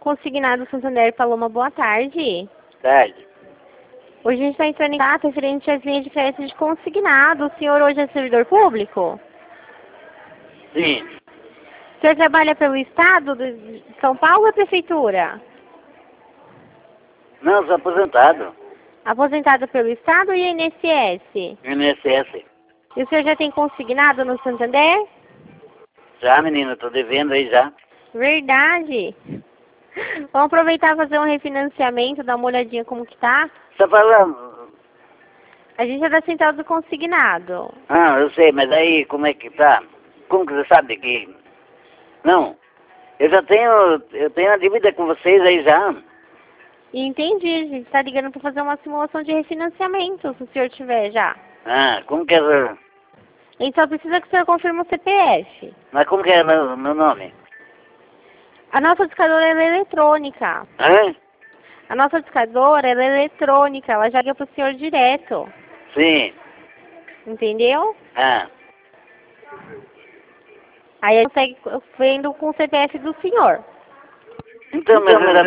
Consignado Santander Paloma, boa tarde. Tarde. Hoje a gente está entrando em contato referente às linhas de crédito de consignado. O senhor hoje é servidor público? Sim. O senhor trabalha pelo Estado de São Paulo ou a Prefeitura? Não, sou aposentado. Aposentado pelo Estado e INSS? INSS. E o senhor já tem consignado no Santander? Já, menina, tô devendo aí já. Verdade. Vamos aproveitar e fazer um refinanciamento, dar uma olhadinha como que tá. Você tá falando? A gente é da Central do Consignado. Ah, eu sei, mas aí como é que tá? Como que você sabe que... Não, eu tenho uma dívida com vocês aí já. Entendi, a gente tá ligando para fazer uma simulação de refinanciamento, se o senhor tiver já. Ah, como que é... A gente só precisa que o senhor confirme o CPF. Mas como que é meu nome? A nossa discadora ela é eletrônica. Hã? A nossa discadora ela é eletrônica, ela já liga para o senhor direto. Sim. Entendeu? Ah. Aí a gente consegue vendo com o CPF do senhor. Então, mas